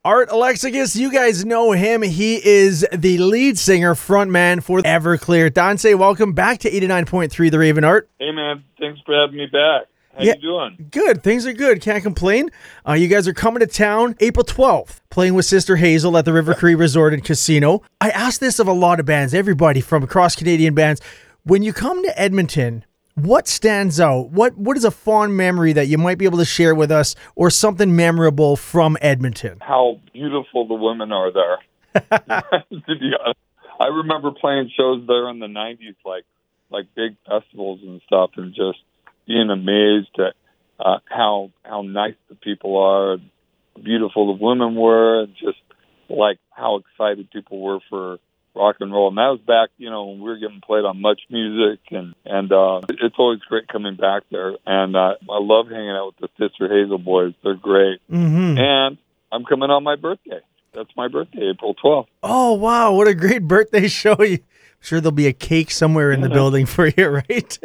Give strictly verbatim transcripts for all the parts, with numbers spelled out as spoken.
Art Alexakis, you guys know him. He is the lead singer, frontman for Everclear. Dante, welcome back to eighty-nine point three The Raven, Art. Hey, man. Thanks for having me back. How yeah, you doing? Good. Things are good. Can't complain. Uh, you guys are coming to town April twelfth, playing with Sister Hazel at the River Cree Resort and Casino. I asked this of a lot of bands, everybody from across Canadian bands. When you come to Edmonton, what stands out? What What is a fond memory that you might be able to share with us, or something memorable from Edmonton? How beautiful the women are there. To be honest, I remember playing shows there in the nineties, like like big festivals and stuff, and just being amazed at uh, how how nice the people are, and beautiful the women were, and just like how excited people were for rock and roll. And that was back, you know, when we were getting played on Much Music, and and uh, it's always great coming back there. And uh, I love hanging out with the Sister Hazel boys. They're great. Mm-hmm. And I'm coming on my birthday. That's my birthday, April twelfth. Oh, wow. What a great birthday show. I'm sure there'll be a cake somewhere in the building for you, right?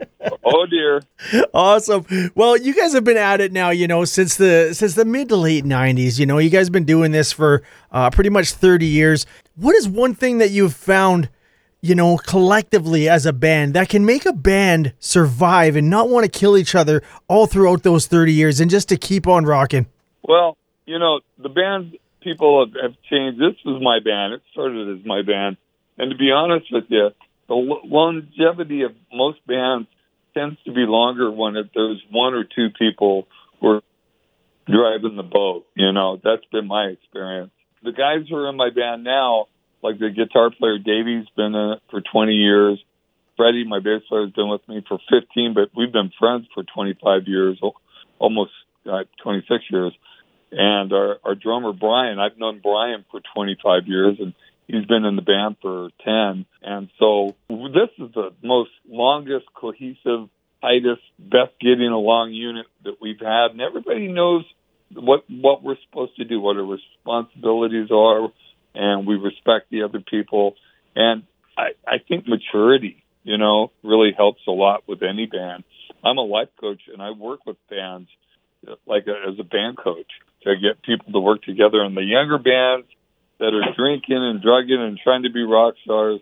Oh, dear. Awesome. Well, you guys have been at it now, you know, since the since the mid to late nineties. You know, you guys have been doing this for uh, pretty much thirty years. What is one thing that you've found, you know, collectively as a band that can make a band survive and not want to kill each other all throughout those thirty years and just to keep on rocking? Well, you know, the band people have, have changed. This was my band. It started as my band. And to be honest with you, the lo- longevity of most bands tends to be longer when it, there's one or two people who are driving the boat. You know, that's been my experience. The guys who are in my band now, like the guitar player Davey's been in it for twenty years. Freddie, my bass player, has been with me for fifteen, but we've been friends for twenty-five years, almost uh, twenty-six years. And our, our drummer, Brian, I've known Brian for twenty-five years, and he's been in the band for ten. And so this is the most longest, cohesive, tightest, best getting along unit that we've had. And everybody knows what what we're supposed to do, what our responsibilities are, and we respect the other people. And I, I think maturity, you know, really helps a lot with any band. I'm a life coach, and I work with bands like a, as a band coach to get people to work together. And the younger bands that are drinking and drugging and trying to be rock stars,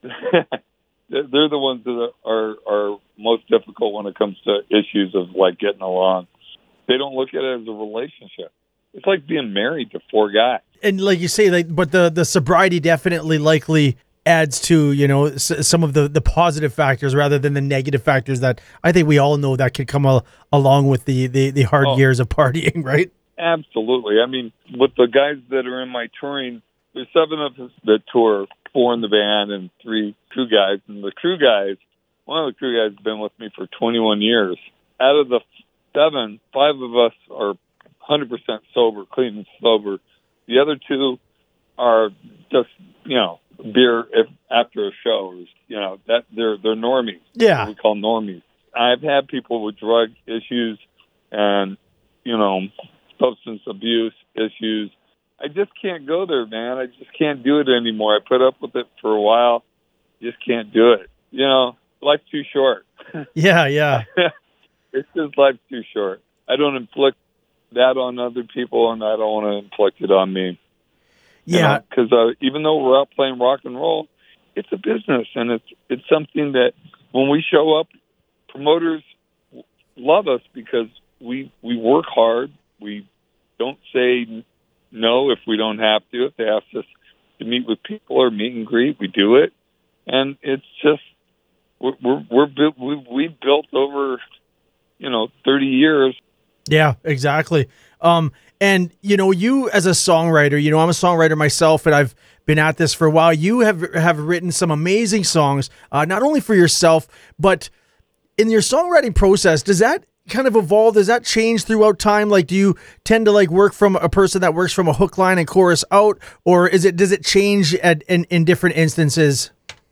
they're the ones that are, are most difficult when it comes to issues of like getting along. They don't look at it as a relationship. It's like being married to four guys. And like you say, like, but the, the sobriety definitely likely adds to, you know, s- some of the, the positive factors rather than the negative factors that I think we all know that could come al- along with the, the, the hard Oh. years of partying, right? Absolutely. I mean, with the guys that are in my touring, there's seven of us that tour, four in the band and three crew guys. And the crew guys, one of the crew guys has been with me for twenty-one years. Out of the seven, five of us are one hundred percent sober, clean and sober. The other two are just, you know, beer if, after a show. You know, that they're they're normies. Yeah. What we call normies. I've had people with drug issues and, you know, substance abuse issues. I just can't go there, man. I just can't do it anymore. I put up with it for a while. Just can't do it. You know, life's too short. Yeah, yeah. It's just life's too short. I don't inflict that on other people, and I don't want to inflict it on me. Yeah. Because you know, uh, even though we're out playing rock and roll, it's a business, and it's it's something that when we show up, promoters love us because we we work hard. We don't say no if we don't have to. If they ask us to meet with people or meet and greet, we do it. And it's just we're we're, we're built, we we built over, you know, thirty years. Yeah, exactly. Um, and you know, you as a songwriter, you know, I'm a songwriter myself, and I've been at this for a while. You have have written some amazing songs, uh, not only for yourself, but in your songwriting process. Does that kind of evolve? Does that change throughout time? Like, do you tend to like work from a person that works from a hook line and chorus out, or is it does it change at in, in different instances?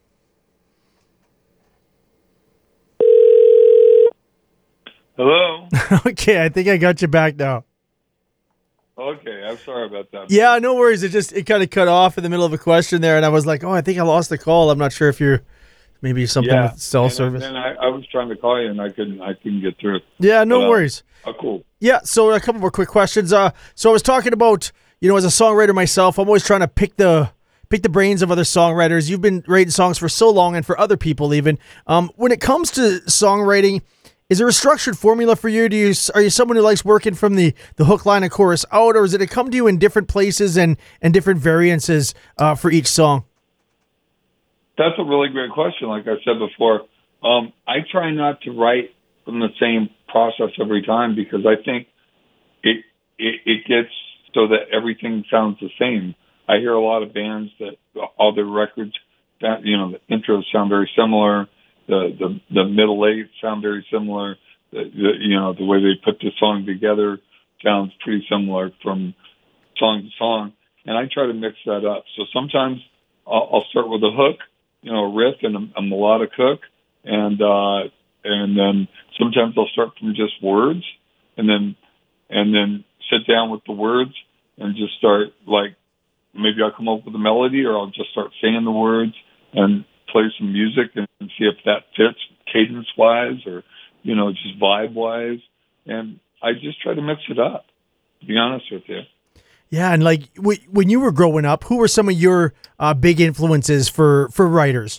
Hello. Okay, I think I got you back now. Okay, I'm sorry about that. Yeah, no worries. It just it kind of cut off in the middle of a question there, and I was like, oh, I think I lost the call. I'm not sure if you're maybe something Yeah, with cell and service. then I, I was trying to call you, and I couldn't. I couldn't get through. Yeah, no But, uh, worries. Oh, cool. Yeah, so a couple more quick questions. Uh, so I was talking about, you know, as a songwriter myself, I'm always trying to pick the pick the brains of other songwriters. You've been writing songs for so long, and for other people even. Um, when it comes to songwriting, is there a structured formula for you? Do you are you someone who likes working from the, the hook, line, and chorus out, or does it come to you in different places and and different variances uh, for each song? That's a really great question. Like I said before, um, I try not to write from the same process every time because I think it, it it gets so that everything sounds the same. I hear a lot of bands that all their records, that you know, the intros sound very similar. The, the, the middle eight sound very similar. The, the, you know, the way they put the song together sounds pretty similar from song to song. And I try to mix that up. So sometimes I'll, I'll start with a hook, you know, a riff and a, a melodic hook. And, uh, and then sometimes I'll start from just words and then, and then sit down with the words and just start like, maybe I'll come up with a melody or I'll just start saying the words and play some music and see if that fits cadence-wise or, you know, just vibe-wise. And I just try to mix it up, to be honest with you. Yeah, and like w- when you were growing up, who were some of your uh, big influences for, for writers?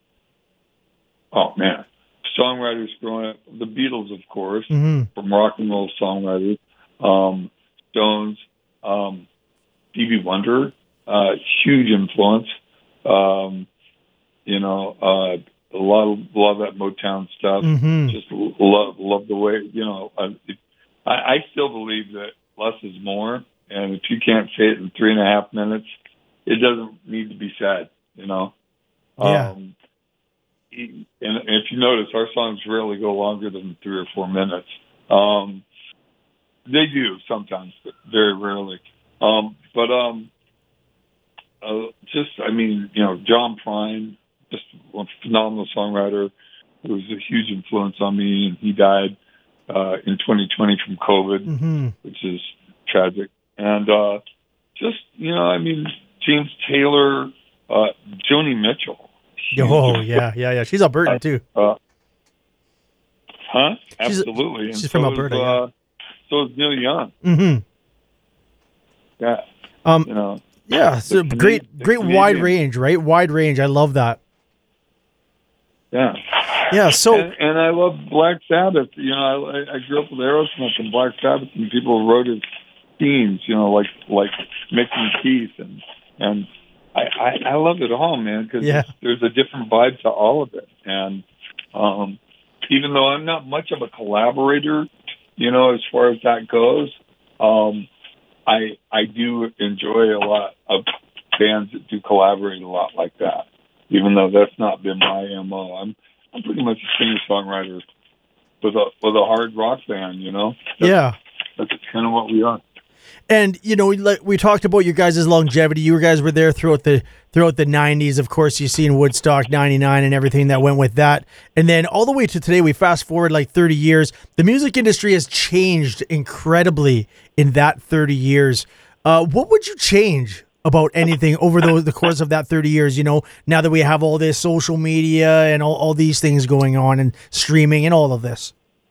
Oh, man. Songwriters growing up, the Beatles, of course, mm-hmm. from rock and roll songwriters, um, Stones, um, Stevie Wonder, uh, huge influence. Um, You know, uh, a lot of a lot of that Motown stuff. Mm-hmm. Just love love the way you know. I, I still believe that less is more, and if you can't say it in three and a half minutes, it doesn't need to be said. You know. Yeah. Um, and if you notice, our songs rarely go longer than three or four minutes. Um, they do sometimes, but very rarely. Um, but um, uh, just, I mean, you know, John Prine. Just a phenomenal songwriter who was a huge influence on me, and he died uh, in twenty twenty from COVID, mm-hmm. which is tragic. And uh, just, you know, I mean, James Taylor, uh, Joni Mitchell. Oh, yeah, yeah, yeah. She's Albertan, too. Uh, huh? She's, Absolutely. She's and from so Alberta, is, yeah. uh, so is Neil Young. Mm-hmm. Yeah. Um, you know. Yeah, so the great, Canadian, great wide range, right? Wide range. I love that. Yeah. Yeah, so... And, and I love Black Sabbath. You know, I, I grew up with Aerosmith and Black Sabbath, and people wrote his themes, you know, like like Mick and Keith. And, and I, I, I love it all, man, because yeah. there's a different vibe to all of it. And um, even though I'm not much of a collaborator, you know, as far as that goes, um, I I do enjoy a lot of bands that do collaborate a lot like that. Even though that's not been my M O, I'm I'm pretty much a singer-songwriter with a with a hard rock band, you know. That's, yeah, that's kind of what we are. And you know, like we talked about your guys' longevity. You guys were there throughout the throughout the nineties. Of course, you seen Woodstock ninety-nine and everything that went with that. And then all the way to today, we fast forward like thirty years. The music industry has changed incredibly in that thirty years. Uh, what would you change about anything over the, the course of that thirty years, you know, now that we have all this social media and all, all these things going on and streaming and all of this?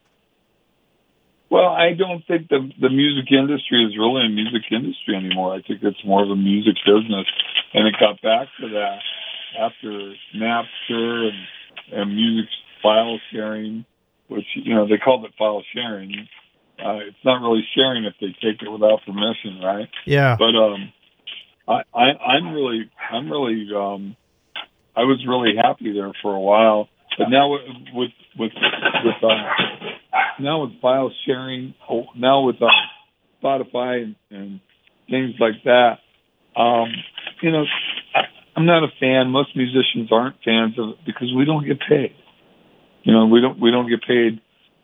Well, I don't think the the music industry is really a music industry anymore. I think it's more of a music business. And it got back to that after Napster and, and music file sharing, which, you know, they called it file sharing. Uh, it's not really sharing if they take it without permission, right? Yeah. But, um, I, I, I'm really, I'm really, um, I was really happy there for a while, but now with, with, with, with uh, now with file sharing, now with uh, Spotify and, and things like that, um, you know, I, I'm not a fan. Most musicians aren't fans of it because we don't get paid. You know, we don't, we don't get paid.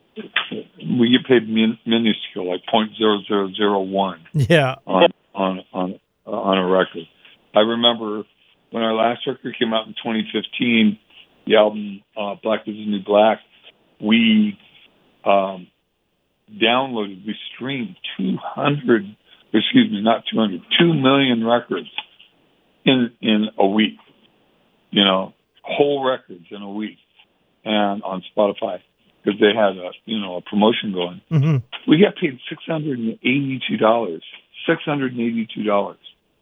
We get paid min, minuscule, like point zero zero zero one. Yeah. On on on. Uh, on a record. I remember when our last record came out in twenty fifteen, the album uh, Black is the New Black, we um, downloaded, we streamed two hundred, excuse me, not two hundred, two million records in in a week, you know, whole records in a week, and on Spotify, because they had a, you know, a promotion going. Mm-hmm. We got paid six hundred eighty-two dollars six hundred eighty-two dollars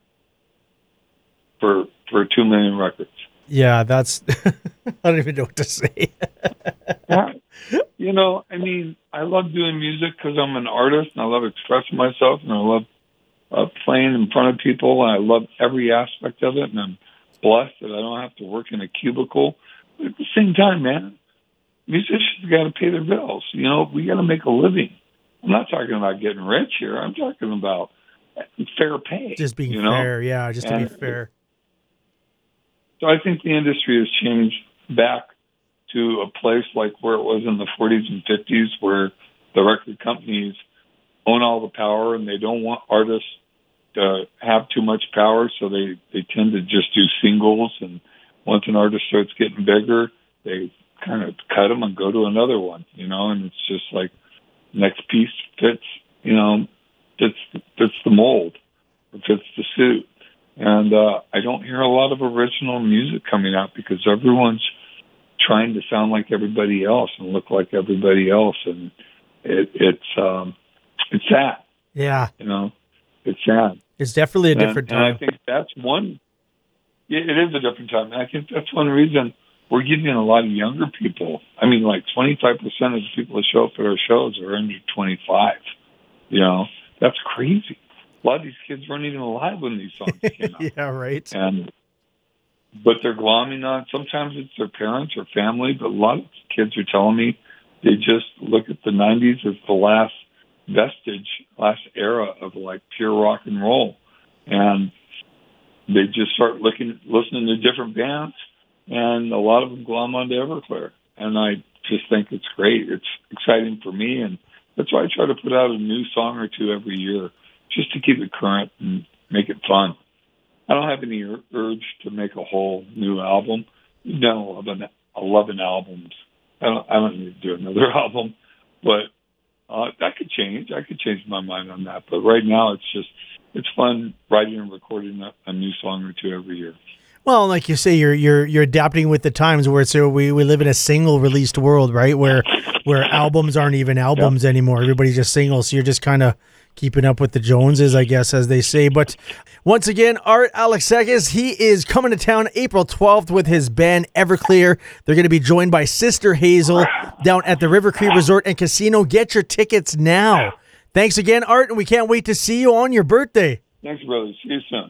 for for two million records. Yeah, that's I don't even know what to say. Yeah. You know, I mean, I love doing music because I'm an artist and I love expressing myself and I love uh, playing in front of people. And I love every aspect of it, and I'm blessed that I don't have to work in a cubicle. But at the same time, man, musicians got to pay their bills. You know, we got to make a living. I'm not talking about getting rich here. I'm talking about fair pay. Just being you know? fair, yeah, just to and be fair. So I think the industry has changed back to a place like where it was in the forties and fifties, where the record companies own all the power and they don't want artists to have too much power, so they, they tend to just do singles. And once an artist starts getting bigger, they kind of cut them and go to another one, you know, and it's just like next piece fits, you know, fits, fits the mold, or fits the suit. And uh, I don't hear a lot of original music coming out because everyone's trying to sound like everybody else and look like everybody else, and it, it's um, it's sad. Yeah, you know, it's sad. It's definitely a different and, time. And I think that's one. Yeah, it is a different time, and I think that's one reason we're getting a lot of younger people. I mean, like twenty-five percent of the people that show up at our shows are under twenty-five. You know, that's crazy. A lot of these kids weren't even alive when these songs came out. Yeah, right. And but they're glomming on. Sometimes it's their parents or family, but a lot of kids are telling me they just look at the nineties as the last vestige, last era of like pure rock and roll, and they just start looking, listening to different bands, and a lot of them glom onto Everclear, and I just think it's great. It's exciting for me, and that's why I try to put out a new song or two every year, just to keep it current and make it fun. I don't have any ur- urge to make a whole new album. We've done eleven, eleven albums. I don't, I don't need to do another album, but uh, that could change. I could change my mind on that. But right now, it's just, it's fun writing and recording a, a new song or two every year. Well, like you say, you're you're you're adapting with the times, where it's, so we, we live in a single released world, right? Where where albums aren't even albums yep. anymore. Everybody's just singles. So you're just kind of keeping up with the Joneses, I guess, as they say. But once again, Art Alexakis, he is coming to town April twelfth with his band Everclear. They're going to be joined by Sister Hazel down at the River Cree Resort and Casino. Get your tickets now. Thanks again, Art, and we can't wait to see you on your birthday. Thanks, brother. See you soon.